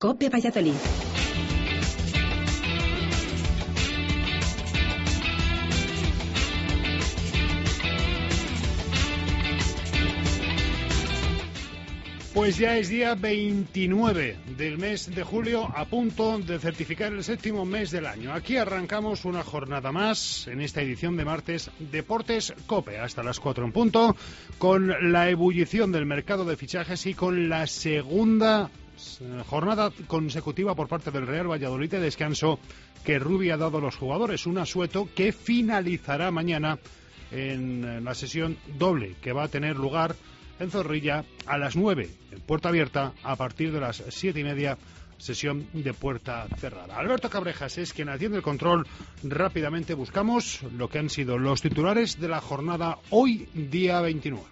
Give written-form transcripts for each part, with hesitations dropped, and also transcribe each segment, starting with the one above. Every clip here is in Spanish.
COPE Valladolid. Pues ya es día 29 del mes de julio, a punto de certificar el séptimo mes del año. Aquí arrancamos una jornada más en esta edición de martes Deportes COPE, hasta las 4 en punto, con la ebullición del mercado de fichajes y con la segunda jornada consecutiva por parte del Real Valladolid de descanso que Rubi ha dado a los jugadores. Un asueto que finalizará mañana en la sesión doble que va a tener lugar en Zorrilla a las 9, en puerta abierta, a partir de las 7:30, sesión de puerta cerrada. Alberto Cabrejas es quien atiende el control. Rápidamente buscamos lo que han sido los titulares de la jornada hoy, día 29.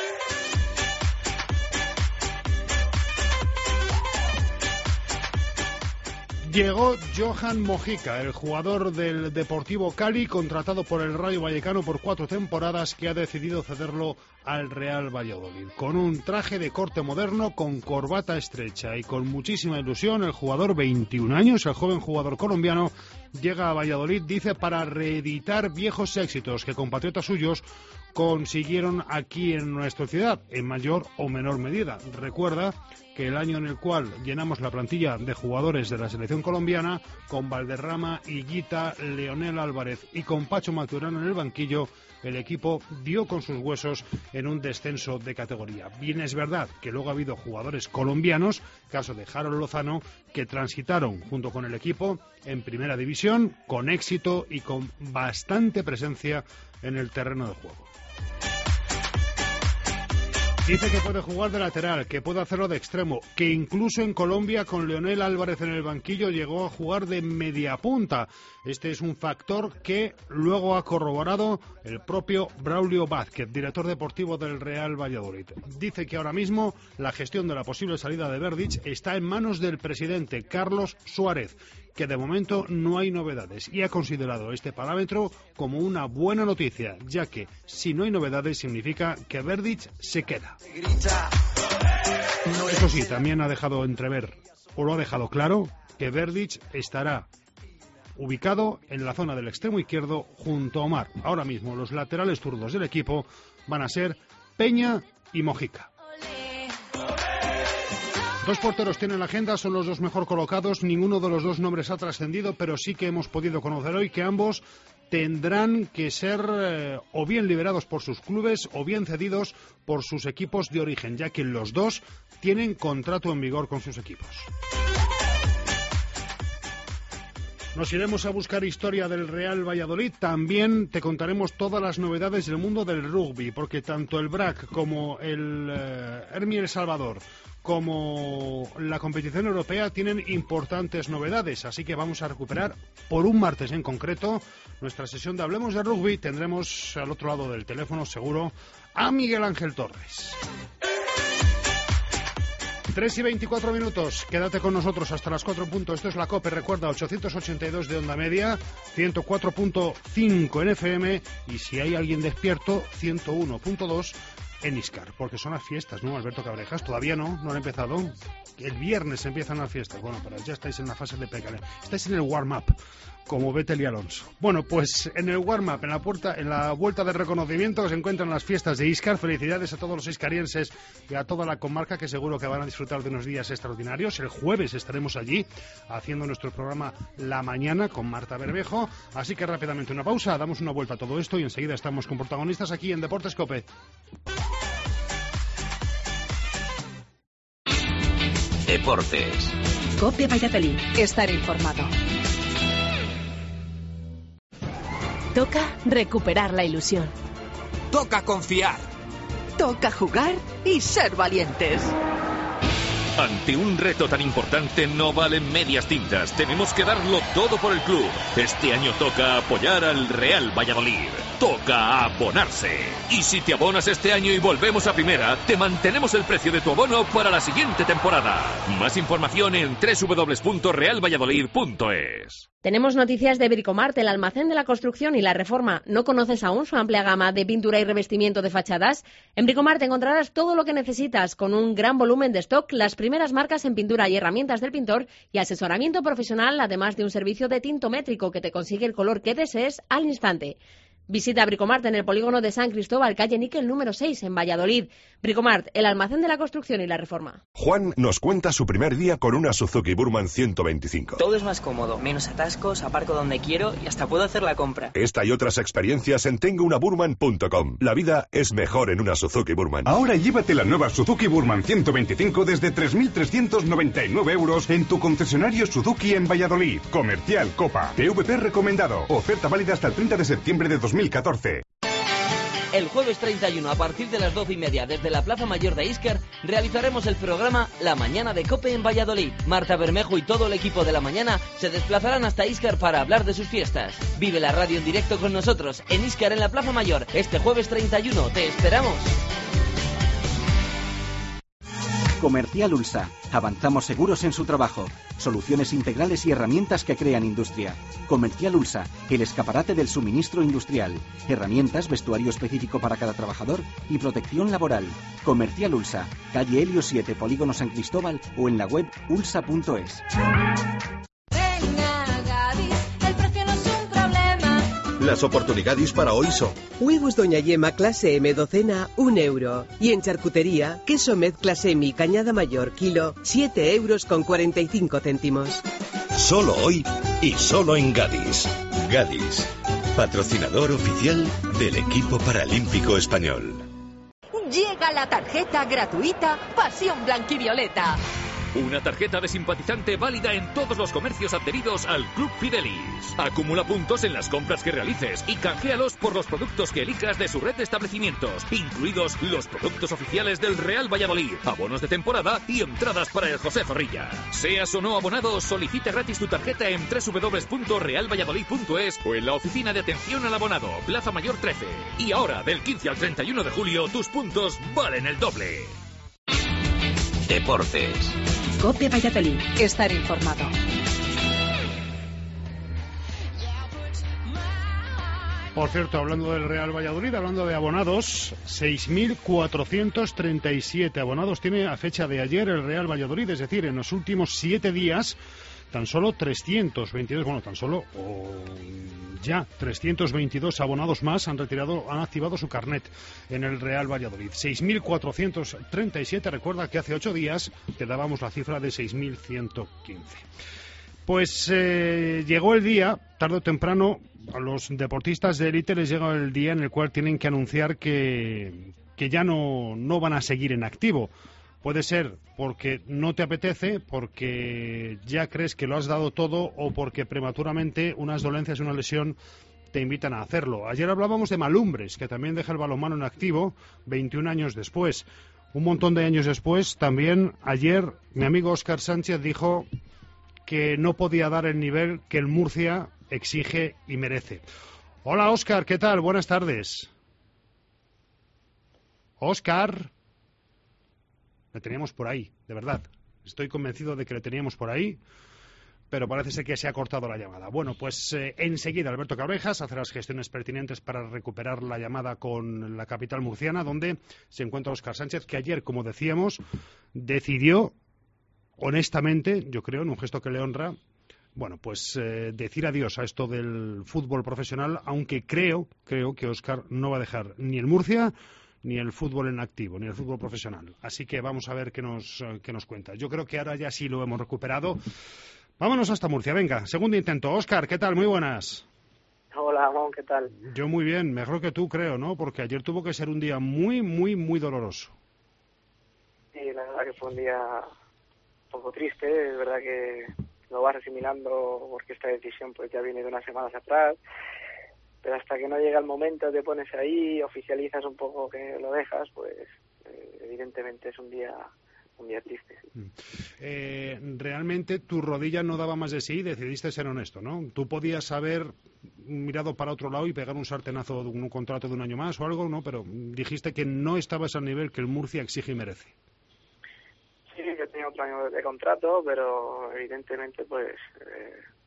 Llegó Johan Mojica, el jugador del Deportivo Cali, contratado por el Rayo Vallecano por 4 temporadas, que ha decidido cederlo al Real Valladolid. Con un traje de corte moderno, con corbata estrecha y con muchísima ilusión, el jugador, 21 años, el joven jugador colombiano, llega a Valladolid, dice, para reeditar viejos éxitos que compatriotas suyos consiguieron aquí en nuestra ciudad, en mayor o menor medida. Recuerda que el año en el cual llenamos la plantilla de jugadores de la selección colombiana, con Valderrama, Higuita, Leonel Álvarez y con Pacho Maturana en el banquillo, el equipo dio con sus huesos en un descenso de categoría. Bien es verdad que luego ha habido jugadores colombianos, caso de Harold Lozano, que transitaron junto con el equipo en primera división, con éxito y con bastante presencia en el terreno de juego. Dice que puede jugar de lateral, que puede hacerlo de extremo, que incluso en Colombia con Leonel Álvarez en el banquillo llegó a jugar de media punta. Este es un factor que luego ha corroborado el propio Braulio Vázquez, director deportivo del Real Valladolid. Dice que ahora mismo la gestión de la posible salida de Verdic está en manos del presidente Carlos Suárez, que de momento no hay novedades, y ha considerado este parámetro como una buena noticia, ya que si no hay novedades significa que Verdic se queda. Eso sí, también ha dejado entrever, o lo ha dejado claro, que Verdic estará ubicado en la zona del extremo izquierdo junto a Omar. Ahora mismo los laterales zurdos del equipo van a ser Peña y Mojica. Dos porteros tienen la agenda, son los dos mejor colocados, ninguno de los dos nombres ha trascendido, pero sí que hemos podido conocer hoy que ambos tendrán que ser o bien liberados por sus clubes o bien cedidos por sus equipos de origen, ya que los dos tienen contrato en vigor con sus equipos. Nos iremos a buscar historia del Real Valladolid. También te contaremos todas las novedades del mundo del rugby, porque tanto el BRAC como el Hermi El Salvador como la competición europea tienen importantes novedades, así que vamos a recuperar por un martes en concreto nuestra sesión de Hablemos de Rugby. Tendremos al otro lado del teléfono seguro a Miguel Ángel Torres. 3:24, quédate con nosotros hasta las 4 en punto. Esto es la COPE, recuerda, 882 de onda media, 104.5 en FM, y si hay alguien despierto, 101.2 en Iscar, porque son las fiestas, ¿no, Alberto Cabrejas? Todavía no han empezado. El viernes empiezan las fiestas. Bueno, pero ya estáis en la fase de precale. Estáis en el warm-up, como Vettel y Alonso. Bueno, pues en el warm-up, en la vuelta de reconocimiento, se encuentran las fiestas de Iscar. Felicidades a todos los iscarienses y a toda la comarca, que seguro que van a disfrutar de unos días extraordinarios. El jueves estaremos allí haciendo nuestro programa La Mañana con Marta Bermejo. Así que rápidamente una pausa, damos una vuelta a todo esto y enseguida estamos con protagonistas aquí en Deportes COPE. Deportes. COPE Valladolid. Estar informado. Toca recuperar la ilusión. Toca confiar. Toca jugar y ser valientes. Ante un reto tan importante no valen medias tintas. Tenemos que darlo todo por el club. Este año toca apoyar al Real Valladolid. Toca abonarse. Y si te abonas este año y volvemos a primera, te mantenemos el precio de tu abono para la siguiente temporada. Más información en www.realvalladolid.es. Tenemos noticias de Bricomart, el almacén de la construcción y la reforma. ¿No conoces aún su amplia gama de pintura y revestimiento de fachadas? En Bricomart encontrarás todo lo que necesitas, con un gran volumen de stock, las primeras marcas en pintura y herramientas del pintor y asesoramiento profesional, además de un servicio de tintométrico que te consigue el color que desees al instante. Visita Bricomart en el polígono de San Cristóbal, calle Níquel número 6, en Valladolid. Bricomart, el almacén de la construcción y la reforma. Juan nos cuenta su primer día con una Suzuki Burman 125. Todo es más cómodo, menos atascos, aparco donde quiero y hasta puedo hacer la compra. Esta y otras experiencias en tengounaburman.com. La vida es mejor en una Suzuki Burman. Ahora llévate la nueva Suzuki Burman 125 desde 3.399 euros en tu concesionario Suzuki en Valladolid. Comercial Copa. PVP recomendado. Oferta válida hasta el 30 de septiembre de 2014. El jueves 31 a partir de las 12:30 desde la Plaza Mayor de Íscar realizaremos el programa La Mañana de COPE en Valladolid. Marta Bermejo y todo el equipo de La Mañana se desplazarán hasta Íscar para hablar de sus fiestas. Vive la radio en directo con nosotros en Íscar en la Plaza Mayor este jueves 31. ¡Te esperamos! Comercial Ulsa. Avanzamos seguros en su trabajo. Soluciones integrales y herramientas que crean industria. Comercial Ulsa, el escaparate del suministro industrial. Herramientas, vestuario específico para cada trabajador y protección laboral. Comercial Ulsa, calle Helio 7, Polígono San Cristóbal o en la web ulsa.es. Las oportunidades para hoy son: huevos Doña Yema clase M docena, 1 euro. Y en charcutería, queso mezcla semi Cañada Mayor kilo, 7 euros con 45 céntimos. Solo hoy y solo en Gadis. Gadis, patrocinador oficial del equipo paralímpico español. Llega la tarjeta gratuita Pasión Blanquivioleta. Una tarjeta de simpatizante válida en todos los comercios adheridos al Club Fidelis. Acumula puntos en las compras que realices y canjealos por los productos que elijas de su red de establecimientos, incluidos los productos oficiales del Real Valladolid, abonos de temporada y entradas para el José Zorrilla. Seas o no abonado, solicita gratis tu tarjeta en www.realvalladolid.es o en la oficina de atención al abonado, Plaza Mayor 13. Y ahora, del 15 al 31 de julio, tus puntos valen el doble. Deportes. COPE Valladolid. Estar informado. Por cierto, hablando del Real Valladolid, hablando de abonados, 6.437 abonados tiene a fecha de ayer el Real Valladolid, es decir, en los últimos 7 días, tan solo 322 abonados más han activado su carnet en el Real Valladolid. 6.437, recuerda que hace 8 días te dábamos la cifra de 6.115. Pues llegó el día, tarde o temprano, a los deportistas de élite les llega el día en el cual tienen que anunciar que ya no van a seguir en activo. Puede ser porque no te apetece, porque ya crees que lo has dado todo o porque prematuramente unas dolencias, una lesión te invitan a hacerlo. Ayer hablábamos de Malumbres, que también deja el balonmano en activo 21 años después. Un montón de años después, también ayer mi amigo Óscar Sánchez dijo que no podía dar el nivel que el Murcia exige y merece. Hola Óscar, ¿qué tal? Buenas tardes. Óscar. Le teníamos por ahí, de verdad. Estoy convencido de que le teníamos por ahí, pero parece ser que se ha cortado la llamada. Bueno, pues enseguida Alberto Cabrejas hace las gestiones pertinentes para recuperar la llamada con la capital murciana, donde se encuentra Óscar Sánchez, que ayer, como decíamos, decidió, honestamente, yo creo, en un gesto que le honra, bueno, pues decir adiós a esto del fútbol profesional, aunque creo que Óscar no va a dejar ni el Murcia ni el fútbol en activo, ni el fútbol profesional. Así que vamos a ver qué nos cuenta. Yo creo que ahora ya sí lo hemos recuperado. Vámonos hasta Murcia, venga, segundo intento. Óscar, ¿qué tal? Muy buenas. Hola, Ramón, ¿qué tal? Yo muy bien, mejor que tú creo, ¿no? Porque ayer tuvo que ser un día muy, muy, muy doloroso. Sí, la verdad que fue un día un poco triste, es verdad que lo vas asimilando porque esta decisión pues ya viene de unas semanas atrás. Pero hasta que no llega el momento, te pones ahí, oficializas un poco que lo dejas, pues evidentemente es un día triste. Sí. Realmente tu rodilla no daba más de sí y decidiste ser honesto, ¿no? Tú podías haber mirado para otro lado y pegar un sartenazo de un contrato de 1 año más o algo, ¿no? Pero dijiste que no estabas al nivel que el Murcia exige y merece. Sí, yo tenía otro año de contrato, pero evidentemente pues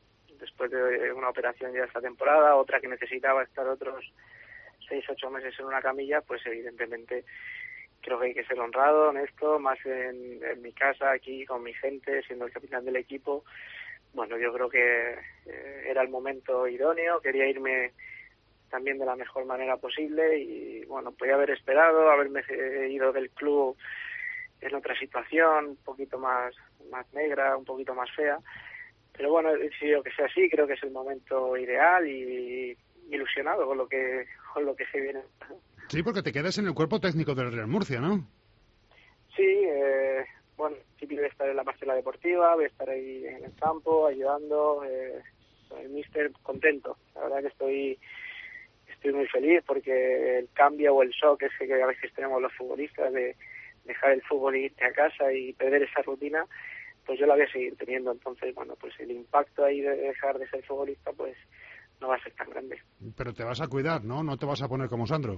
después de una operación ya esta temporada, otra que necesitaba estar otros 6-8 meses en una camilla, pues evidentemente creo que hay que ser honrado, honesto, más en mi casa, aquí, con mi gente, siendo el capitán del equipo. Bueno, yo creo que era el momento idóneo, quería irme también de la mejor manera posible y, bueno, podía haber esperado, haberme ido del club en otra situación, un poquito más negra, un poquito más fea, pero bueno, he decidido que sea así, creo que es el momento ideal y ilusionado con lo que se viene. Sí, porque te quedas en el cuerpo técnico del Real Murcia, ¿no? Sí, bueno, sí voy a estar en la parcela deportiva, voy a estar ahí en el campo, ayudando, el míster contento, la verdad que estoy muy feliz porque el cambio o el shock ese que a veces tenemos los futbolistas de dejar el fútbol y irte a casa y perder esa rutina, pues yo la voy a seguir teniendo. Entonces, bueno, pues el impacto ahí de dejar de ser futbolista, pues no va a ser tan grande. Pero te vas a cuidar, ¿no? No te vas a poner como Sandro.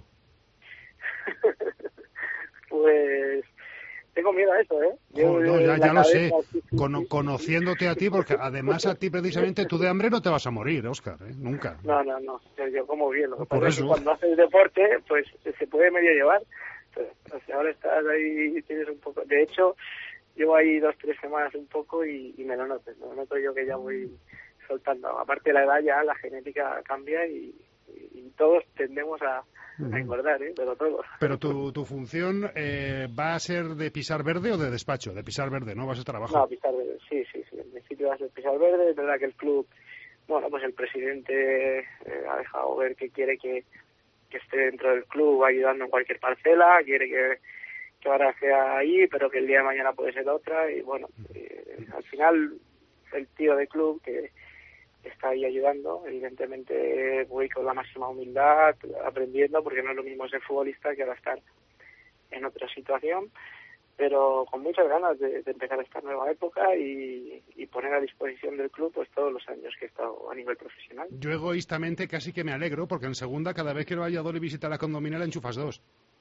Pues tengo miedo a eso, ¿eh? No, ya lo sé. Conociéndote a ti, porque además a ti precisamente tú de hambre no te vas a morir, Óscar, ¿eh? Nunca. No. Yo como bien. Lo que Por pasa eso. es que cuando haces deporte, pues se puede medio llevar. Pues, ahora estás ahí y tienes un poco... De hecho, llevo ahí 2-3 semanas un poco y me lo noto yo que ya voy soltando. Aparte de la edad ya la genética cambia y todos tendemos a engordar, pero todos. Pero tu función ¿va a ser de pisar verde o de despacho? De pisar verde, ¿no? Vas a estar abajo. No, pisar verde, sí. En principio va a ser pisar verde. Es verdad que el club, bueno, pues el presidente ha dejado ver que quiere que esté dentro del club ayudando en cualquier parcela, quiere que ahora sea ahí, pero que el día de mañana puede ser otra. Y bueno, al final el tío del club que está ahí ayudando, evidentemente voy con la máxima humildad, aprendiendo, porque no es lo mismo ser futbolista que ahora estar en otra situación, pero con muchas ganas de empezar esta nueva época y poner a disposición del club pues todos los años que he estado a nivel profesional. Yo egoístamente casi que me alegro, porque en segunda, cada vez que el Valladolid visita la condomina, le enchufas 2.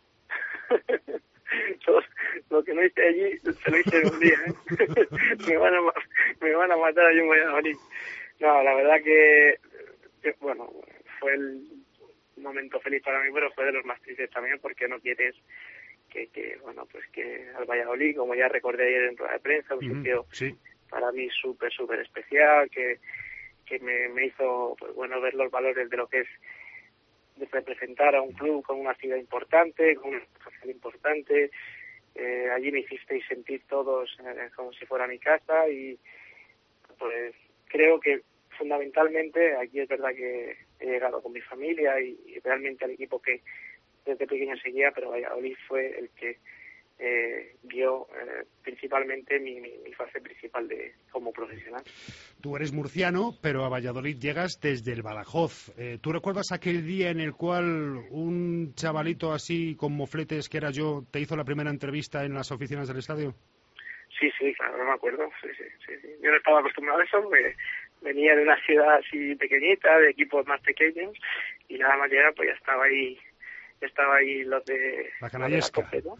Lo que no hice allí, se lo hice en un día, ¿eh? me van a matar allí en Valladolid. No, la verdad que bueno, fue el momento feliz para mí, pero fue de los más tristes también, porque no quieres que bueno, pues que al Valladolid, como ya recordé ayer en rueda de prensa, un sitio para mí súper especial, que me hizo, pues bueno, ver los valores de lo que es de representar a un club con una ciudad importante, con una social importante. Allí me hicisteis sentir todos como si fuera mi casa y pues creo que fundamentalmente aquí es verdad que he llegado con mi familia y realmente al equipo que desde pequeño seguía, pero Valladolid fue el que vio principalmente mi fase principal como profesional. Tú eres murciano, pero a Valladolid llegas desde el Badajoz. ¿Tú recuerdas aquel día en el cual un chavalito así con mofletes que era yo te hizo la primera entrevista en las oficinas del estadio? Sí, claro, no me acuerdo. Sí. Yo no estaba acostumbrado a eso porque venía de una ciudad así pequeñita, de equipos más pequeños, y nada más llegar pues ya estaba ahí los de la canallesca. ¿No?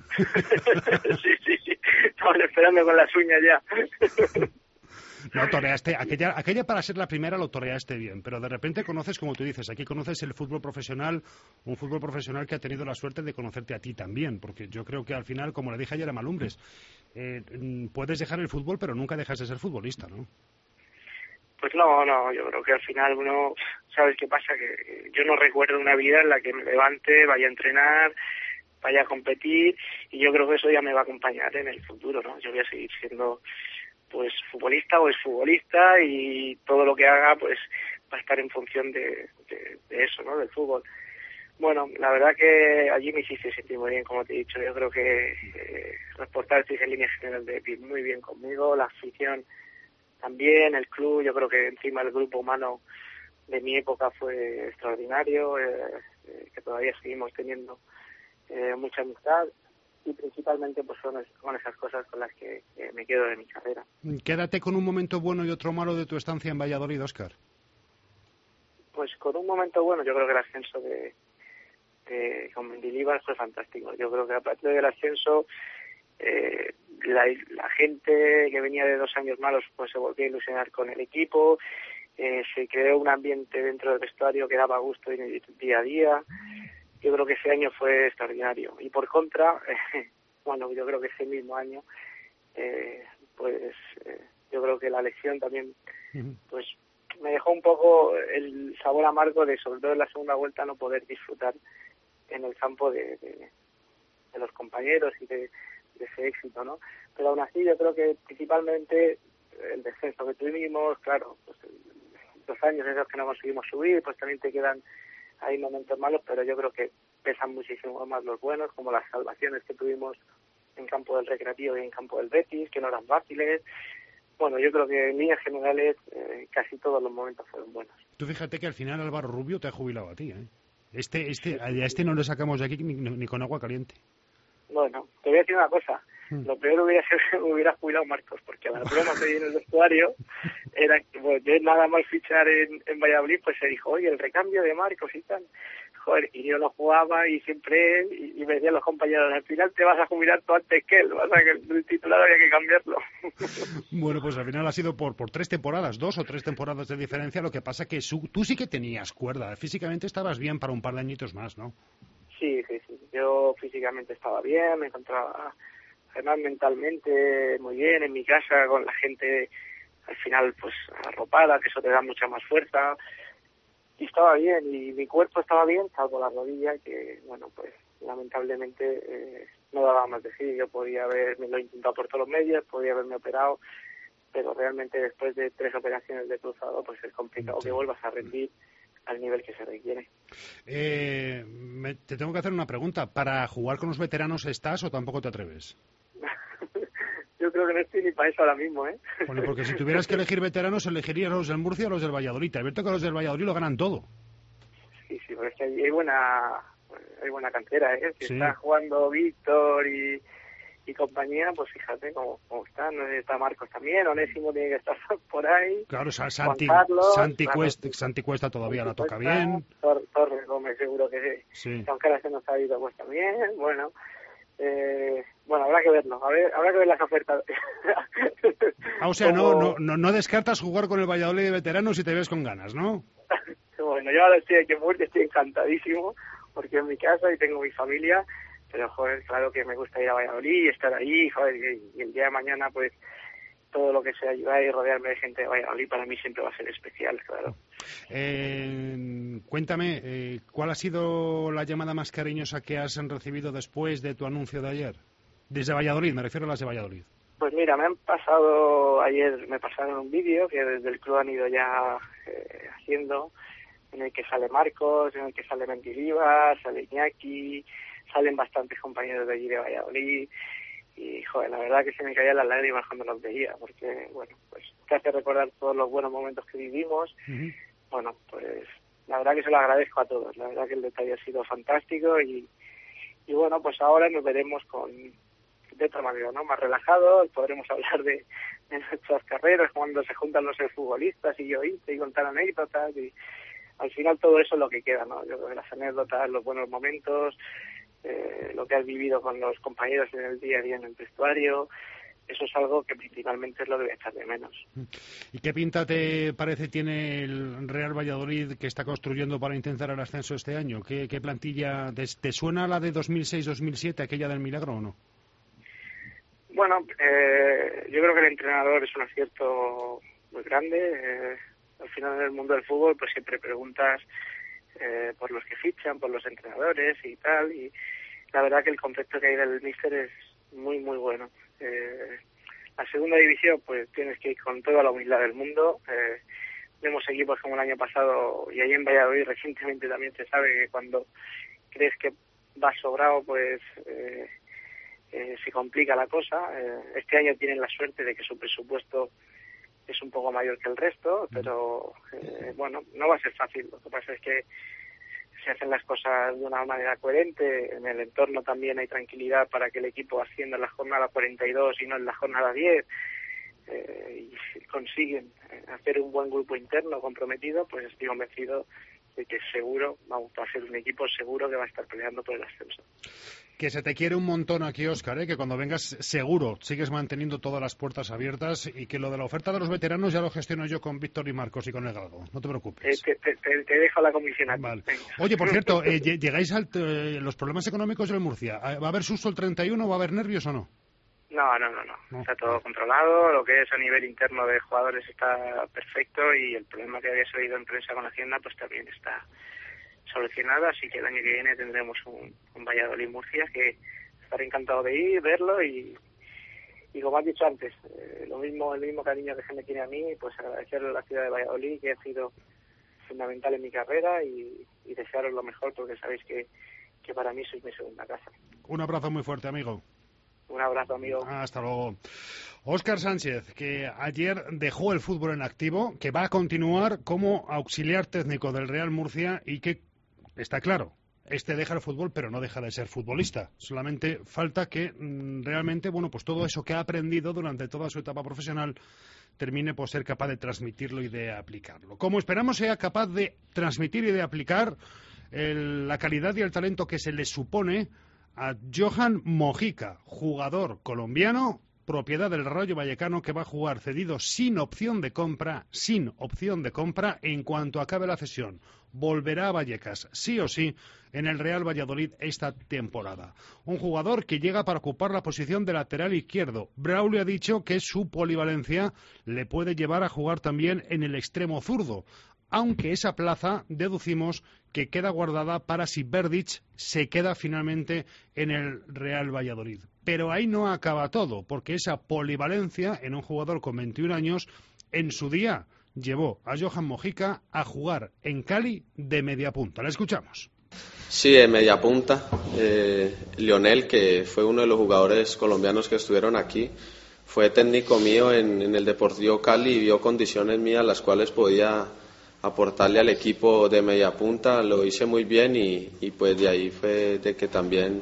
Sí. Estaban esperando con las uñas ya. No, toreaste, aquella para ser la primera lo toreaste bien, pero de repente conoces, como tú dices, aquí conoces el fútbol profesional, un fútbol profesional que ha tenido la suerte de conocerte a ti también, porque yo creo que al final, como le dije ayer a Malumbres, puedes dejar el fútbol, pero nunca dejas de ser futbolista, ¿no? Pues no, yo creo que al final uno, ¿sabes qué pasa? Que yo no recuerdo una vida en la que me levante, vaya a entrenar, vaya a competir, y yo creo que eso ya me va a acompañar en el futuro, ¿no? Yo voy a seguir siendo pues futbolista o exfutbolista y todo lo que haga pues va a estar en función de eso, ¿no? Del fútbol. Bueno, la verdad que allí me hiciste sentir muy bien, como te he dicho. Yo creo que los portales en línea general de muy bien conmigo, la afición también, el club, yo creo que encima el grupo humano de mi época fue extraordinario, que todavía seguimos teniendo mucha amistad. Y principalmente pues son con esas cosas con las que me quedo de mi carrera. Quédate con un momento bueno y otro malo de tu estancia en Valladolid, Óscar. Pues con un momento bueno, yo creo que el ascenso con Mendilibar fue fantástico. Yo creo que aparte del ascenso, la gente que venía de 2 años malos pues se volvió a ilusionar con el equipo se creó un ambiente dentro del vestuario que daba gusto día a día. Yo creo que ese año fue extraordinario. Y por contra, bueno, yo creo que ese mismo año, yo creo que la elección también, pues me dejó un poco el sabor amargo de, sobre todo en la segunda vuelta, no poder disfrutar en el campo de los compañeros y de ese éxito, ¿no? Pero aún así yo creo que principalmente el descenso que tuvimos, claro, pues los años esos que no conseguimos subir, pues también te quedan ahí momentos malos, pero yo creo que pesan muchísimo más los buenos, como las salvaciones que tuvimos en campo del Recreativo y en campo del Betis, que no eran fáciles. Bueno, yo creo que en líneas generales casi todos los momentos fueron buenos. Tú fíjate que al final Álvaro Rubio te ha jubilado a ti, ¿eh? A este no lo sacamos de aquí ni con agua caliente. Bueno, te voy a decir una cosa. Lo peor hubiera jubilado Marcos, porque las bromas que hay en el vestuario era que, bueno, yo nada más fichar en Valladolid, pues se dijo, oye, el recambio de Marcos y tal. Joder, y yo no jugaba y siempre él, y me decían los compañeros, al final te vas a jubilar tú antes que él, o sea que el titular había que cambiarlo. Bueno, pues al final ha sido por 3 temporadas, 2 o 3 temporadas de diferencia, lo que pasa que tú sí que tenías cuerda, físicamente estabas bien para un par de añitos más, ¿no? Sí, yo físicamente estaba bien, me encontraba además mentalmente muy bien en mi casa, con la gente al final pues arropada, que eso te da mucha más fuerza, y estaba bien, y mi cuerpo estaba bien, salvo la rodilla, que bueno, pues lamentablemente no daba más de sí. Yo podía haberme lo intentado por todos los medios, podía haberme operado, pero realmente después de 3 operaciones de cruzado, pues es complicado que vuelvas a rendir al nivel que se requiere. Te tengo que hacer una pregunta. ¿Para jugar con los veteranos estás o tampoco te atreves? Yo creo que no estoy ni para eso ahora mismo, ¿eh? Bueno, porque si tuvieras que elegir veteranos, elegirías a los del Murcia o los del Valladolid. Te advierto que los del Valladolid lo ganan todo. Sí, porque es que hay buena cantera, ¿eh? Si está jugando Víctor y compañía, pues fíjate cómo están. Está Marcos también, Onésimo tiene que estar por ahí. Claro, Santi Cuesta todavía la toca bien. Torres Gómez seguro que sí. Aunque ahora se nos ha ido pues también. Bueno, habrá que verlo. Habrá que ver las ofertas. O sea, no descartas jugar con el Valladolid de veteranos si te ves con ganas, ¿no? Bueno, yo ahora estoy aquí en Murcia, estoy encantadísimo, porque es mi casa y tengo mi familia. Pero, joder, claro que me gusta ir a Valladolid y estar ahí, joder, y el día de mañana, pues, todo lo que sea ayudar y rodearme de gente de Valladolid para mí siempre va a ser especial, claro. Cuéntame, ¿cuál ha sido la llamada más cariñosa que has recibido después de tu anuncio de ayer? Desde Valladolid, me refiero a las de Valladolid. Pues mira, ayer me pasaron un vídeo que desde el club han ido ya haciendo, en el que sale Marcos, en el que sale Mendilibar, sale Iñaki, salen bastantes compañeros de allí de Valladolid y, joder, la verdad que se me caían las lágrimas cuando los veía, porque, bueno, pues te hace recordar todos los buenos momentos que vivimos. Bueno, pues la verdad que se lo agradezco a todos, la verdad que el detalle ha sido fantástico y bueno, pues ahora nos veremos de otra manera, ¿no? Más relajados, podremos hablar de nuestras carreras, cuando se juntan los futbolistas y yo y contar anécdotas y al final todo eso es lo que queda, ¿no? Yo creo que las anécdotas, los buenos momentos, lo que has vivido con los compañeros en el día a día en el vestuario, eso es algo que principalmente es lo que voy a echar de menos. ¿Y qué pinta te parece tiene el Real Valladolid que está construyendo para intentar el ascenso este año? ¿Qué plantilla? ¿Te suena la de 2006-2007, aquella del milagro o no? Bueno, yo creo que el entrenador es un acierto muy grande. Al final en el mundo del fútbol pues siempre preguntas por los que fichan, por los entrenadores y tal, y la verdad que el concepto que hay del míster es muy muy bueno. La segunda división pues tienes que ir con toda la humildad del mundo. Vemos equipos como el año pasado y ahí en Valladolid recientemente también se sabe que cuando crees que vas sobrado pues se complica la cosa. Este año tienen la suerte de que su presupuesto es un poco mayor que el resto, pero bueno, no va a ser fácil. Lo que pasa es que se hacen las cosas de una manera coherente, en el entorno también hay tranquilidad para que el equipo ascienda en la jornada 42 y no en la jornada 10, y si consiguen hacer un buen grupo interno comprometido, pues estoy convencido y que seguro va a ser un equipo seguro que va a estar peleando por el ascenso. Que se te quiere un montón aquí, Óscar, que cuando vengas seguro sigues manteniendo todas las puertas abiertas y que lo de la oferta de los veteranos ya lo gestiono yo con Víctor y Marcos y con el Galgo, no te preocupes. Te dejo la comisión aquí. Vale. Oye, por cierto, ¿llegáis a los problemas económicos del Murcia? ¿Va a haber susto el 31? ¿Va a haber nervios o no? No. Está todo controlado, lo que es a nivel interno de jugadores está perfecto y el problema que había salido en prensa con Hacienda pues también está solucionado, así que el año que viene tendremos un Valladolid-Murcia que estaré encantado de ir, verlo y como has dicho antes, el mismo cariño que se me tiene a mí, pues agradecerle a la ciudad de Valladolid, que ha sido fundamental en mi carrera y desearos lo mejor porque sabéis que para mí sois mi segunda casa. Un abrazo muy fuerte, amigo. Un abrazo, amigo. Hasta luego. Óscar Sánchez, que ayer dejó el fútbol en activo, que va a continuar como auxiliar técnico del Real Murcia y que, está claro, deja el fútbol pero no deja de ser futbolista. Solamente falta que realmente, pues todo eso que ha aprendido durante toda su etapa profesional termine por ser capaz de transmitirlo y de aplicarlo. Como esperamos sea capaz de transmitir y de aplicar la calidad y el talento que se le supone a Johan Mojica, jugador colombiano, propiedad del Rayo Vallecano, que va a jugar cedido sin opción de compra en cuanto acabe la cesión. Volverá a Vallecas, sí o sí, en el Real Valladolid esta temporada. Un jugador que llega para ocupar la posición de lateral izquierdo. Braulio ha dicho que su polivalencia le puede llevar a jugar también en el extremo zurdo, aunque esa plaza deducimos que queda guardada para si Verdic se queda finalmente en el Real Valladolid. Pero ahí no acaba todo, porque esa polivalencia en un jugador con 21 años, en su día llevó a Johan Mojica a jugar en Cali de mediapunta. La escuchamos. Sí, de mediapunta. Lionel, que fue uno de los jugadores colombianos que estuvieron aquí, fue técnico mío en el Deportivo Cali y vio condiciones mías las cuales podía aportarle al equipo de media punta. Lo hice muy bien y pues de ahí fue de que también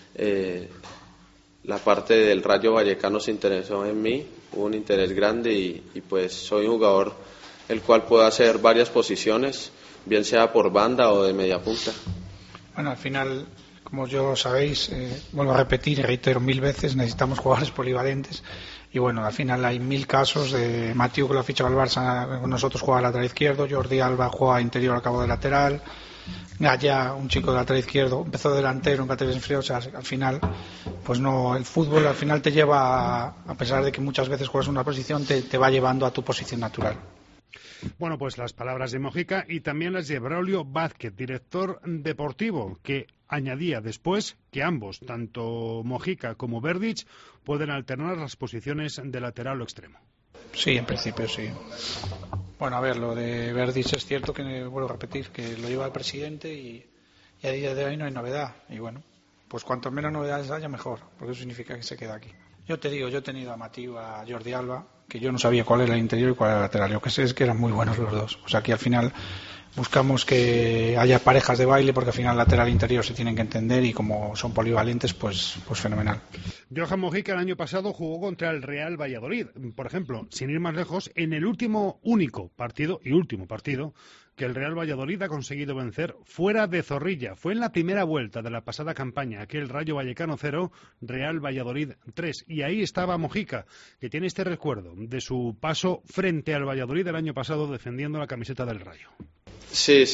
la parte del Rayo Vallecano se interesó en mí, hubo un interés grande y pues soy un jugador el cual puede hacer varias posiciones, bien sea por banda o de media punta. Bueno, al final, como yo sabéis, vuelvo a repetir y reitero 1000 veces, necesitamos jugadores polivalentes. Y bueno, al final hay 1000 casos de Matiu, que lo ha fichado al Barça, con nosotros juega lateral izquierdo, Jordi Alba juega interior al cabo de lateral, Gaya, un chico de lateral izquierdo, empezó delantero en categorías inferiores. O sea, al final, pues no, el fútbol al final te lleva, a pesar de que muchas veces juegas una posición, te va llevando a tu posición natural. Bueno, pues las palabras de Mojica y también las de Braulio Vázquez, director deportivo, que añadía después que ambos, tanto Mojica como Verdic, pueden alternar las posiciones de lateral o extremo. Sí, en principio sí. Bueno, a ver, lo de Verdic es cierto que, vuelvo a repetir, que lo lleva el presidente y a día de hoy no hay novedad. Y bueno, pues cuanto menos novedades haya, mejor, porque eso significa que se queda aquí. Yo te digo, yo he tenido a Matiu, a Jordi Alba, que yo no sabía cuál era el interior y cuál era el lateral. Lo que sé es que eran muy buenos los dos. O sea, aquí al final buscamos que haya parejas de baile, porque al final lateral e interior se tienen que entender y como son polivalentes, pues fenomenal. Johan Mojica el año pasado jugó contra el Real Valladolid, por ejemplo, sin ir más lejos, en el último partido que el Real Valladolid ha conseguido vencer fuera de Zorrilla. Fue en la primera vuelta de la pasada campaña, aquel Rayo Vallecano 0, Real Valladolid 3. Y ahí estaba Mojica, que tiene este recuerdo de su paso frente al Valladolid el año pasado defendiendo la camiseta del Rayo. Sí,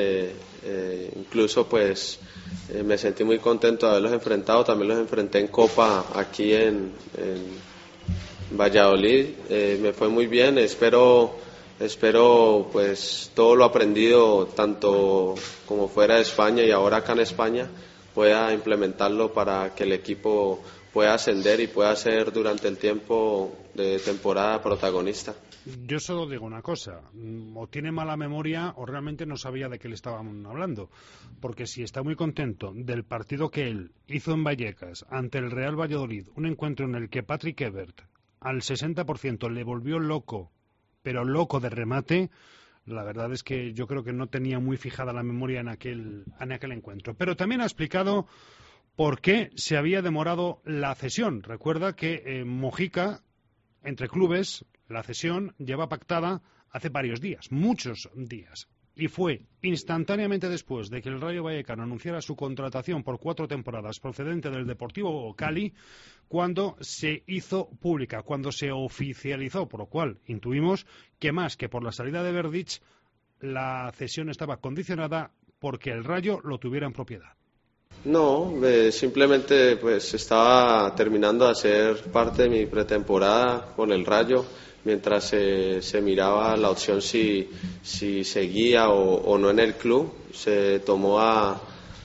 incluso pues me sentí muy contento de haberlos enfrentado. También los enfrenté en Copa aquí en Valladolid. Me fue muy bien. Espero pues todo lo aprendido tanto como fuera de España y ahora acá en España pueda implementarlo para que el equipo pueda ascender y pueda ser durante el tiempo de temporada protagonista. Yo solo digo una cosa, o tiene mala memoria o realmente no sabía de qué le estaban hablando, porque si está muy contento del partido que él hizo en Vallecas ante el Real Valladolid, un encuentro en el que Patrick Evert al 60% le volvió loco, pero loco de remate, la verdad es que yo creo que no tenía muy fijada la memoria en aquel encuentro. Pero también ha explicado por qué se había demorado la cesión. Recuerda que Mojica, entre clubes, la cesión lleva pactada hace varios días, muchos días. Y fue instantáneamente después de que el Rayo Vallecano anunciara su contratación por 4 temporadas procedente del Deportivo Cali cuando se hizo pública, cuando se oficializó, por lo cual intuimos que más que por la salida de Verdic, la cesión estaba condicionada porque el Rayo lo tuviera en propiedad. No, simplemente pues estaba terminando de hacer parte de mi pretemporada con el Rayo, mientras se miraba la opción si seguía o no en el club. Se tomó a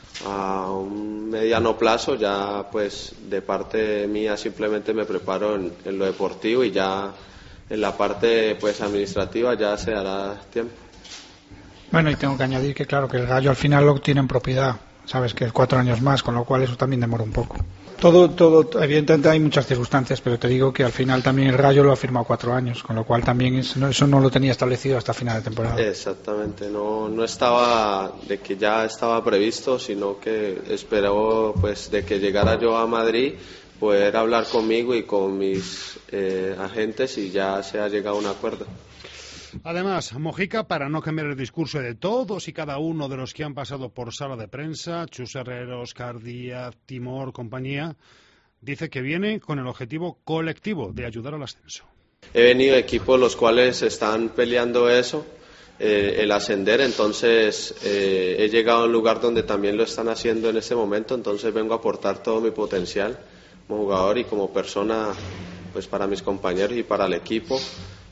un mediano plazo, ya pues de parte mía simplemente me preparo en lo deportivo y ya en la parte pues administrativa ya se dará tiempo. Bueno, y tengo que añadir que claro, que el Rayo al final lo tiene en propiedad, sabes que es 4 años más, con lo cual eso también demora un poco. Todo, evidentemente hay muchas circunstancias, pero te digo que al final también el Rayo lo ha firmado 4 años, con lo cual también eso no lo tenía establecido hasta final de temporada. Exactamente, no estaba de que ya estaba previsto, sino que esperó pues de que llegara yo a Madrid poder hablar conmigo y con mis agentes y ya se ha llegado a un acuerdo. Además, Mojica, para no cambiar el discurso de todos y cada uno de los que han pasado por sala de prensa, Chus Herrero, Óscar Díaz, Timor, compañía, dice que viene con el objetivo colectivo de ayudar al ascenso. He venido de equipos los cuales están peleando eso, el ascender, entonces he llegado a un lugar donde también lo están haciendo en este momento, entonces vengo a aportar todo mi potencial como jugador y como persona pues para mis compañeros y para el equipo.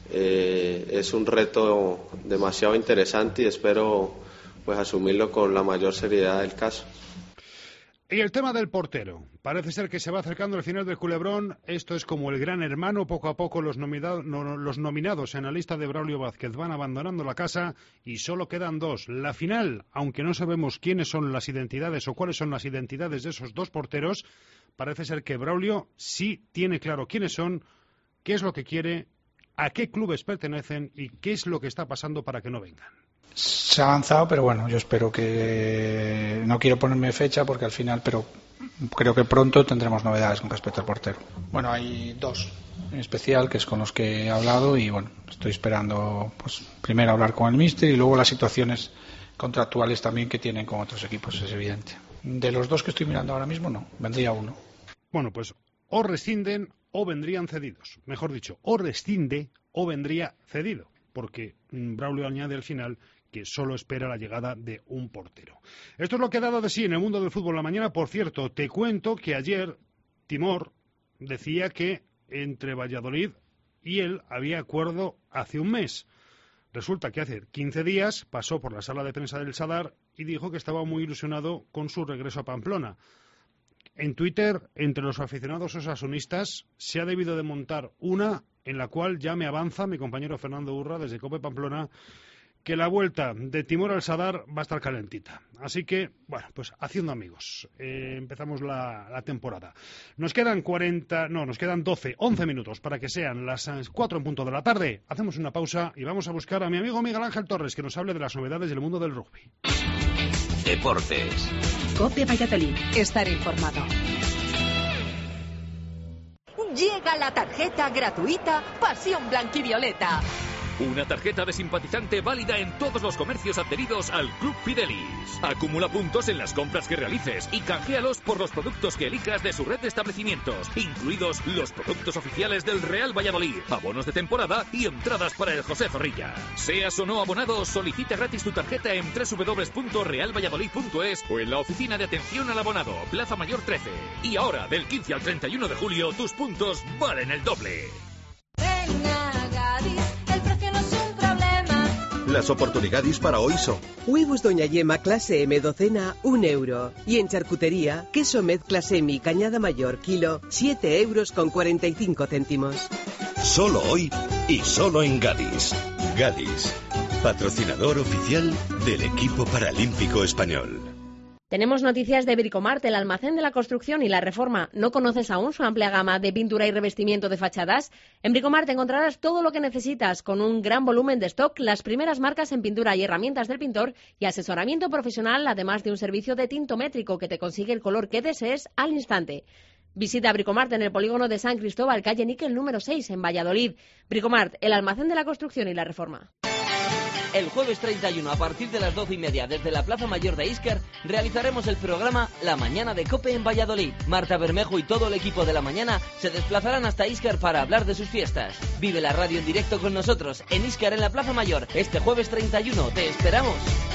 Es un reto demasiado interesante y espero pues asumirlo con la mayor seriedad del caso. Y el tema del portero. Parece ser que se va acercando el final del culebrón. Esto es como el Gran Hermano. Poco a poco los nominados en la lista de Braulio Vázquez van abandonando la casa y solo quedan 2. La final, aunque no sabemos quiénes son las identidades o cuáles son las identidades de esos 2 porteros, parece ser que Braulio sí tiene claro quiénes son, qué es lo que quiere, a qué clubes pertenecen y qué es lo que está pasando para que no vengan. Se ha avanzado, pero bueno, yo espero que... No quiero ponerme fecha porque al final, pero creo que pronto tendremos novedades con respecto al portero. Bueno, hay 2 en especial, que es con los que he hablado y bueno, estoy esperando pues primero hablar con el míster y luego las situaciones contractuales también que tienen con otros equipos, es evidente. De los 2 que estoy mirando ahora mismo, no, vendría uno. Bueno, pues o rescinden o vendrían cedidos. Mejor dicho, o rescinde o vendría cedido, porque Braulio añade al final que solo espera la llegada de un portero. Esto es lo que ha dado de sí en el mundo del fútbol la mañana. Por cierto, te cuento que ayer Timor decía que entre Valladolid y él había acuerdo hace un mes. Resulta que hace 15 días pasó por la sala de prensa del Sadar y dijo que estaba muy ilusionado con su regreso a Pamplona. En Twitter, entre los aficionados osasunistas, se ha debido de montar una en la cual ya me avanza mi compañero Fernando Urra desde COPE Pamplona que la vuelta de Timor al Sadar va a estar calentita. Así que, bueno, pues haciendo amigos. Empezamos la temporada. Nos quedan 11 minutos para que sean las 4 en punto de la tarde. Hacemos una pausa y vamos a buscar a mi amigo Miguel Ángel Torres que nos hable de las novedades del mundo del rugby. Deportes. COPE Valladolid. Estar informado. Llega la tarjeta gratuita Pasión Blanquivioleta. Una tarjeta de simpatizante válida en todos los comercios adheridos al Club Fidelis. Acumula puntos en las compras que realices y canjealos por los productos que elijas de su red de establecimientos, incluidos los productos oficiales del Real Valladolid, abonos de temporada y entradas para el José Zorrilla. Seas o no abonado, solicita gratis tu tarjeta en www.realvalladolid.es o en la oficina de atención al abonado, Plaza Mayor 13. Y ahora, del 15 al 31 de julio, tus puntos valen el doble. Las oportunidades para hoy son: huevos Doña Yema clase M docena, 1 euro. Y en charcutería, queso mezcla semi Cañada Mayor kilo, 7,45 €. Solo hoy y solo en Gadis. Gadis, patrocinador oficial del equipo paralímpico español. Tenemos noticias de Bricomart, el almacén de la construcción y la reforma. ¿No conoces aún su amplia gama de pintura y revestimiento de fachadas? En Bricomart encontrarás todo lo que necesitas, con un gran volumen de stock, las primeras marcas en pintura y herramientas del pintor y asesoramiento profesional, además de un servicio de tintométrico que te consigue el color que desees al instante. Visita Bricomart en el polígono de San Cristóbal, calle Níquel número 6, en Valladolid. Bricomart, el almacén de la construcción y la reforma. El jueves 31 a partir de las 12:30 desde la Plaza Mayor de Íscar realizaremos el programa La Mañana de COPE en Valladolid. Marta Bermejo y todo el equipo de La Mañana se desplazarán hasta Íscar para hablar de sus fiestas. Vive la radio en directo con nosotros en Íscar en la Plaza Mayor este jueves 31. ¡Te esperamos!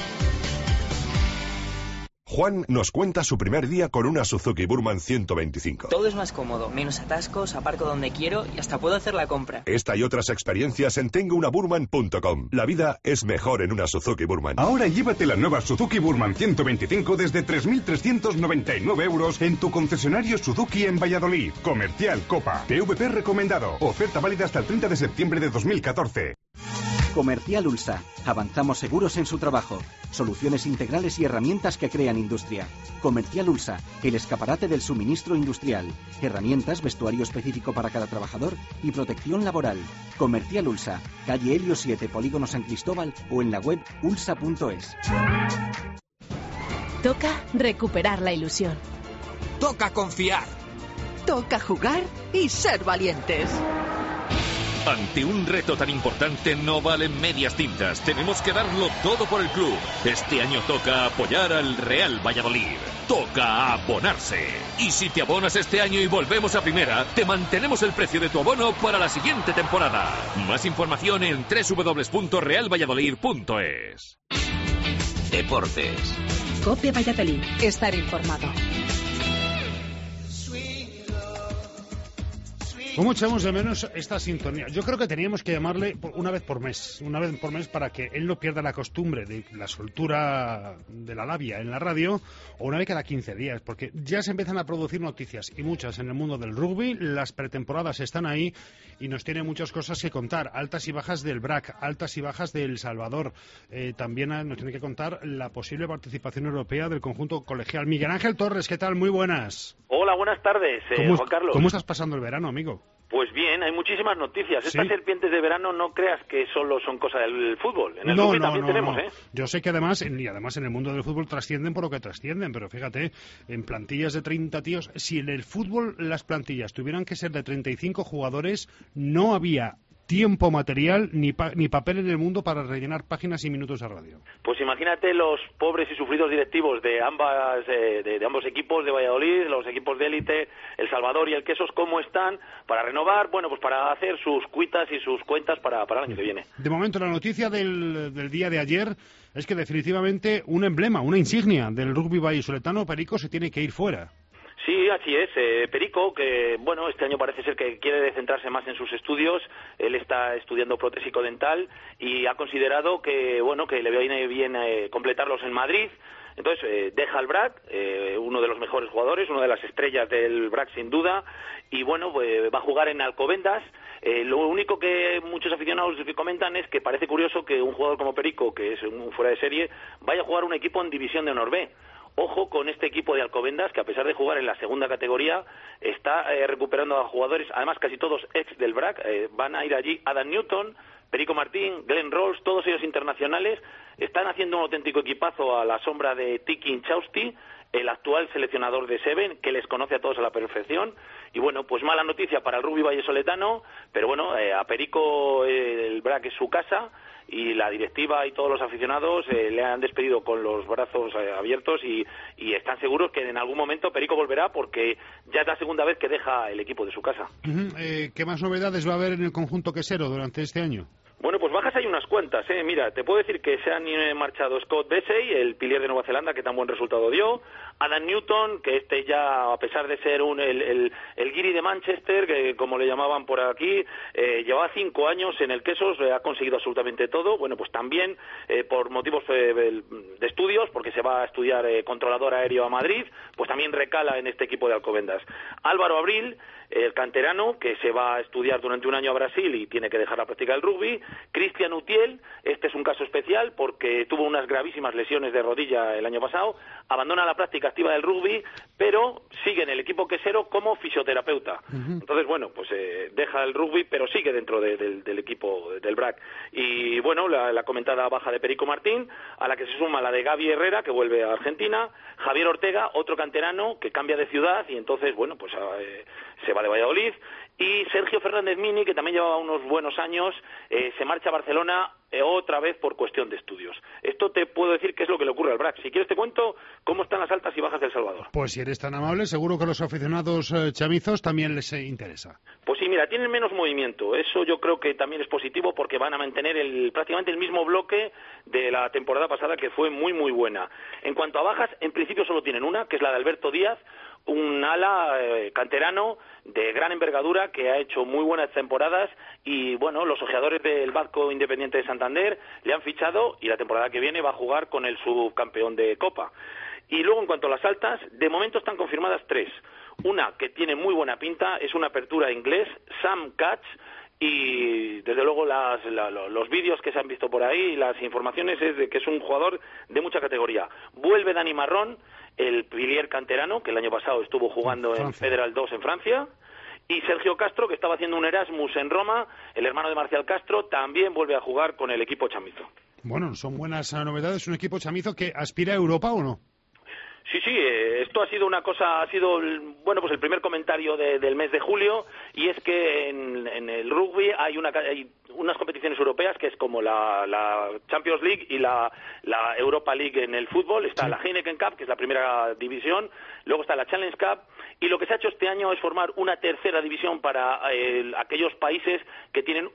Juan nos cuenta su primer día con una Suzuki Burman 125. Todo es más cómodo, menos atascos, aparco donde quiero y hasta puedo hacer la compra. Esta y otras experiencias en tengaunaburman.com. La vida es mejor en una Suzuki Burman. Ahora llévate la nueva Suzuki Burman 125 desde 3.399 euros en tu concesionario Suzuki en Valladolid. Comercial Copa. PVP recomendado. Oferta válida hasta el 30 de septiembre de 2014. Comercial Ulsa. Avanzamos seguros en su trabajo. Soluciones integrales y herramientas que crean industria. Comercial Ulsa, el escaparate del suministro industrial. Herramientas, vestuario específico para cada trabajador y protección laboral. Comercial Ulsa, calle Helio 7, Polígono San Cristóbal o en la web ulsa.es. Toca recuperar la ilusión. Toca confiar. Toca jugar y ser valientes. Ante un reto tan importante no valen medias tintas. Tenemos que darlo todo por el club. Este año toca apoyar al Real Valladolid. Toca abonarse. Y si te abonas este año y volvemos a primera, te mantenemos el precio de tu abono para la siguiente temporada. Más información en www.realvalladolid.es. Deportes. COPE Valladolid. Estar informado. ¿Cómo echamos de menos esta sintonía? Yo creo que teníamos que llamarle una vez por mes para que él no pierda la costumbre de la soltura de la labia en la radio, o una vez cada 15 días, porque ya se empiezan a producir noticias, y muchas en el mundo del rugby. Las pretemporadas están ahí y nos tiene muchas cosas que contar. Altas y bajas del BRAC, altas y bajas del Salvador. También nos tiene que contar la posible participación europea del conjunto colegial. Miguel Ángel Torres, ¿qué tal? Muy buenas. Hola, buenas tardes, Juan Carlos. ¿Cómo estás pasando el verano, amigo? Pues bien, hay muchísimas noticias. ¿Sí? Estas serpientes de verano no creas que solo son cosas del fútbol. En el rugby también tenemos, ¿eh? Yo sé que además en el mundo del fútbol trascienden por lo que trascienden, pero fíjate, en plantillas de 30 tíos, si en el fútbol las plantillas tuvieran que ser de 35 jugadores, no había tiempo material ni papel en el mundo para rellenar páginas y minutos de radio. Pues imagínate los pobres y sufridos directivos de ambos equipos de Valladolid, los equipos de élite, El Salvador y el Quesos, cómo están para renovar, bueno, pues para hacer sus cuitas y sus cuentas para el año que viene. De momento, la noticia del día de ayer es que definitivamente un emblema, una insignia del rugby vallisoletano, Perico, se tiene que ir fuera. Sí, así es. Perico, que bueno, este año parece ser que quiere centrarse más en sus estudios. Él está estudiando prótésico dental y ha considerado que bueno, que le viene bien completarlos en Madrid. Entonces deja al BRAC, uno de los mejores jugadores, una de las estrellas del BRAC sin duda, y bueno, pues va a jugar en Alcobendas. Lo único que muchos aficionados comentan es que parece curioso que un jugador como Perico, que es un fuera de serie, vaya a jugar un equipo en División de Honor B. Ojo con este equipo de Alcobendas, que a pesar de jugar en la segunda categoría, está recuperando a jugadores, además casi todos ex del BRAC. Van a ir allí Adam Newton, Perico Martín, Glenn Rolls, todos ellos internacionales. Están haciendo un auténtico equipazo a la sombra de Tiki Inchausti, el actual seleccionador de Seven, que les conoce a todos a la perfección. Y bueno, pues mala noticia para el rugby vallesoletano, pero bueno, a Perico el BRAC es su casa, y la directiva y todos los aficionados le han despedido con los brazos abiertos y están seguros que en algún momento Perico volverá, porque ya es la segunda vez que deja el equipo de su casa. ¿Qué más novedades va a haber en el conjunto quesero durante este año? Bueno, pues bajas hay unas cuantas, ¿eh? Mira, te puedo decir que se han marchado Scott Vesey, el pilier de Nueva Zelanda, que tan buen resultado dio, Adam Newton, que este ya, a pesar de ser el guiri de Manchester, que como le llamaban por aquí, llevaba 5 años en el Quesos, ha conseguido absolutamente todo. Bueno, pues también por motivos de estudios, porque se va a estudiar controlador aéreo a Madrid, pues también recala en este equipo de Alcobendas. Álvaro Abril, el canterano, que se va a estudiar durante un año a Brasil y tiene que dejar la práctica del rugby. Cristian Utiel, este es un caso especial porque tuvo unas gravísimas lesiones de rodilla el año pasado, abandona la práctica activa del rugby, pero sigue en el equipo quesero como fisioterapeuta. Entonces, bueno, pues deja el rugby, pero sigue dentro del equipo del BRAC. Y bueno, la comentada baja de Perico Martín, a la que se suma la de Gaby Herrera, que vuelve a Argentina, Javier Ortega, otro canterano que cambia de ciudad, y entonces, bueno, pues se va de Valladolid. Y Sergio Fernández Mini, que también llevaba unos buenos años, se marcha a Barcelona otra vez por cuestión de estudios. Esto te puedo decir qué es lo que le ocurre al BRAC. Si quieres te cuento cómo están las altas y bajas del Salvador. Pues si eres tan amable, seguro que a los aficionados chamizos también les interesa. Pues sí, mira, tienen menos movimiento. Eso yo creo que también es positivo porque van a mantener prácticamente el mismo bloque de la temporada pasada, que fue muy, muy buena. En cuanto a bajas, en principio solo tienen una, que es la de Alberto Díaz, un ala canterano de gran envergadura que ha hecho muy buenas temporadas y bueno, los ojeadores del Banco Independiente de Santander le han fichado y la temporada que viene va a jugar con el subcampeón de Copa. Y luego en cuanto a las altas, de momento están confirmadas 3. Una que tiene muy buena pinta es una apertura inglés, Sam Catch, y desde luego los vídeos que se han visto por ahí, las informaciones es de que es un jugador de mucha categoría. Vuelve Dani Marrón, el pilier canterano, que el año pasado estuvo jugando en Federal 2 en Francia, y Sergio Castro, que estaba haciendo un Erasmus en Roma, el hermano de Marcial Castro, también vuelve a jugar con el equipo chamizo. Bueno, son buenas novedades, un equipo chamizo que aspira a Europa, ¿o no? Sí, esto ha sido bueno, pues el primer comentario del mes de julio, y es que en el rugby hay unas competiciones europeas que es como la Champions League y la Europa League en el fútbol. Está la Heineken Cup, que es la primera división, luego está la Challenge Cup, y lo que se ha hecho este año es formar una tercera división para aquellos países que tienen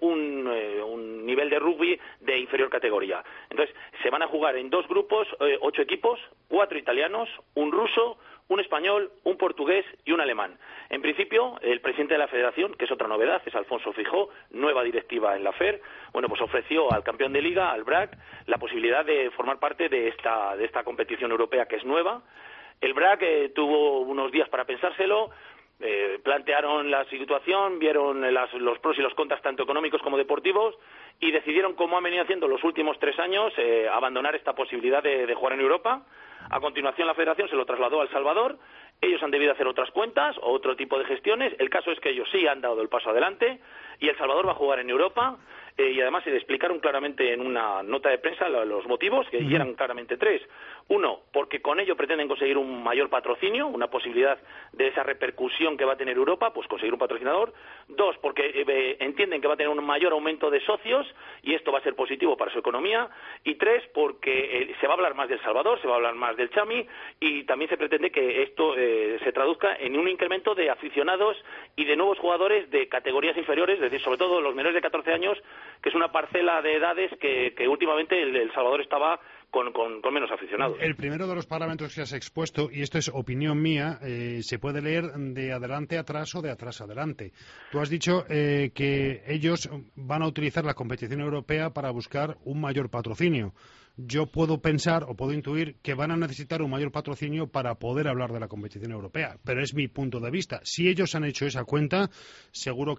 un nivel de rugby de inferior categoría. Entonces, se van a jugar en 2 grupos, 8 equipos, 4 italianos, un ruso, un español, un portugués y un alemán. En principio, el presidente de la federación, que es otra novedad, es Alfonso Fijó, nueva directiva en la FER, bueno, pues ofreció al campeón de liga, al BRAC, la posibilidad de formar parte de esta competición europea que es nueva. El BRAC tuvo unos días para pensárselo, plantearon la situación, vieron los pros y los contras tanto económicos como deportivos y decidieron, como han venido haciendo los últimos 3 años, abandonar esta posibilidad de jugar en Europa. A continuación la federación se lo trasladó a El Salvador. Ellos han debido hacer otras cuentas o otro tipo de gestiones. El caso es que ellos sí han dado el paso adelante y El Salvador va a jugar en Europa. Y además se explicaron claramente en una nota de prensa los motivos, que eran claramente 3. 1, porque con ello pretenden conseguir un mayor patrocinio, una posibilidad de esa repercusión que va a tener Europa, pues conseguir un patrocinador. 2, porque entienden que va a tener un mayor aumento de socios y esto va a ser positivo para su economía. Y 3, porque se va a hablar más del Salvador, se va a hablar más del Chami y también se pretende que esto se traduzca en un incremento de aficionados y de nuevos jugadores de categorías inferiores, es decir, sobre todo los menores de 14 años, que es una parcela de edades que últimamente el Salvador estaba con menos aficionados. El primero de los parámetros que has expuesto, y esto es opinión mía, se puede leer de adelante atrás o de atrás adelante. Tú has dicho que ellos van a utilizar la competición europea para buscar un mayor patrocinio. Yo puedo pensar o puedo intuir que van a necesitar un mayor patrocinio para poder hablar de la competición europea, pero es mi punto de vista. Si ellos han hecho esa cuenta, seguro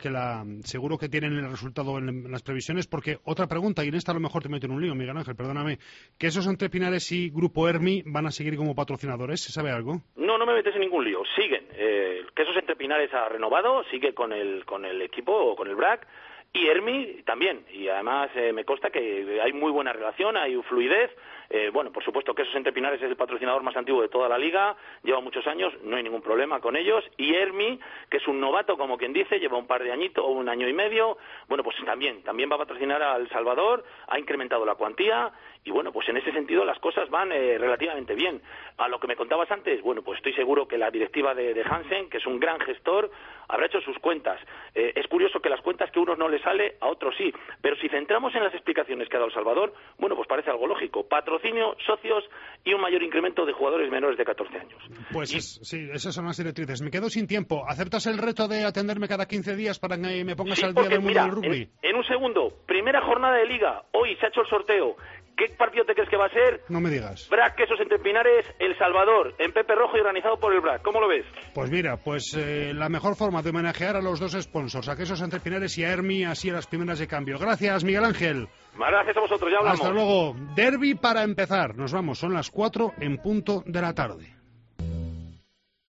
que tienen el resultado en las previsiones, porque otra pregunta, y en esta a lo mejor te meto en un lío, Miguel Ángel, perdóname, que esos Entre Pinares y Grupo Hermi van a seguir como patrocinadores, ¿se sabe algo? No me metes en ningún lío, siguen. Que esos Entre Pinares ha renovado, sigue con el equipo o con el BRAC. Y Hermi también, y además me consta que hay muy buena relación, hay fluidez. Bueno, por supuesto que esos Entre Pinares es el patrocinador más antiguo de toda la liga, lleva muchos años, no hay ningún problema con ellos. Y Hermi, que es un novato, como quien dice, lleva un par de añitos o 1 año y medio, bueno, pues también va a patrocinar a El Salvador, ha incrementado la cuantía. Y bueno, pues en ese sentido las cosas van relativamente bien. A lo que me contabas antes, bueno, pues estoy seguro que la directiva de Hansen, que es un gran gestor, habrá hecho sus cuentas. Es curioso que las cuentas que a unos no les sale, a otros sí. Pero si centramos en las explicaciones que ha dado El Salvador, bueno, pues parece algo lógico. Patrocinio, socios y un mayor incremento de jugadores menores de 14 años. Pues sí, esas son las directrices. Me quedo sin tiempo. ¿Aceptas el reto de atenderme cada 15 días para que me pongas al día del mundo del rugby? En un segundo, primera jornada de liga. Hoy se ha hecho el sorteo. ¿Qué partido te crees que va a ser? No me digas. BRAC, Quesos Entre Pinares, El Salvador, en Pepe Rojo y organizado por el BRAC. ¿Cómo lo ves? Pues mira, la mejor forma de homenajear a los 2 sponsors, a Quesos Entre Pinares y a Hermi, así a las primeras de cambio. Gracias, Miguel Ángel. Gracias a vosotros, ya hablamos. Hasta luego. Derbi para empezar. Nos vamos, son las 4 en punto de la tarde.